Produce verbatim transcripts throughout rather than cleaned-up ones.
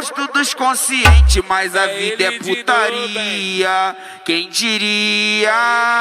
Gosto dos conscientes, mas a vida é putaria. Quem diria?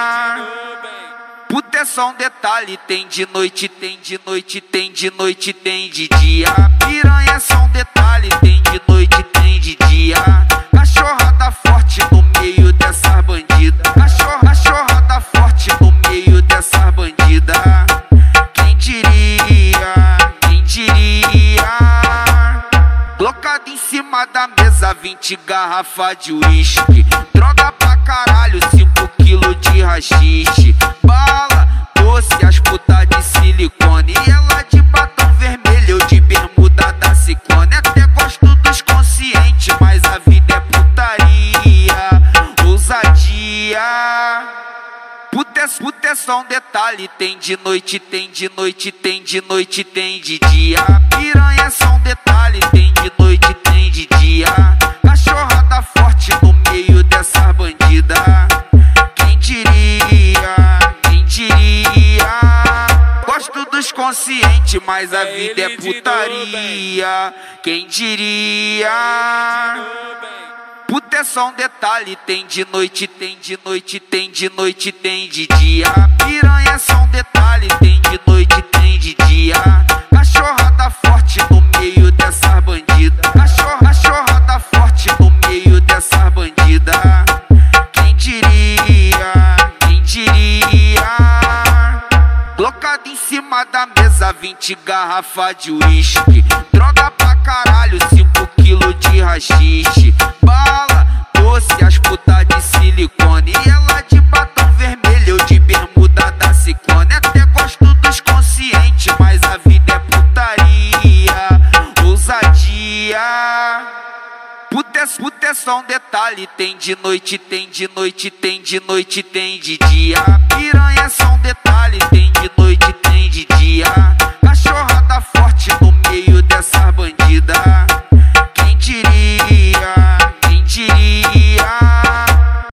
Puta é só um detalhe, tem de noite, tem de noite, tem de noite, tem de dia. Piranha é só um detalhe, tem de noite, tem de dia. Cachorrada forte no meio dessas bandidas. Cachorra, cachorrada forte no meio dessas bandidas. Quem diria? Quem diria? Colocado em cima da mesa, vinte garrafas de uísque. Droga pra caralho, cinco quilos de rachixe. Bala, doce, as putas de silicone. E ela de batom vermelho, eu de bermuda da Ciclone. Até gosto dos conscientes, mas a vida é putaria. Ousadia. Puta é, puta é só um detalhe, tem de noite, tem de noite, tem de noite, tem de dia. Piranha é só um detalhe, tem de noite, tem de dia. Cachorrada forte no meio dessas bandidas. Quem diria? Quem diria? Gosto dos conscientes, mas a vida é putaria. Quem diria? Puta é só um detalhe, tem de noite, tem de noite, tem de noite, tem de dia. Piranha é só um detalhe, tem de noite, tem de dia. Cachorrada forte no meio dessas bandidas. Cachorra, cachorrada forte no meio dessas bandidas. Quem diria? Quem diria? Colocado em cima da mesa, vinte garrafas de uísque. Droga pra caralho, cinco quilos de rachixe. Bala, doce, as putas de silicone. E ela de batom vermelho, eu de bermuda da Ciclone. Até gosto dos conscientes, mas a vida é putaria. Ousadia. Puta é, puta é só um detalhe, tem de noite, tem de noite, tem de noite, tem de dia. Piranha é só um detalhe, tem de noite,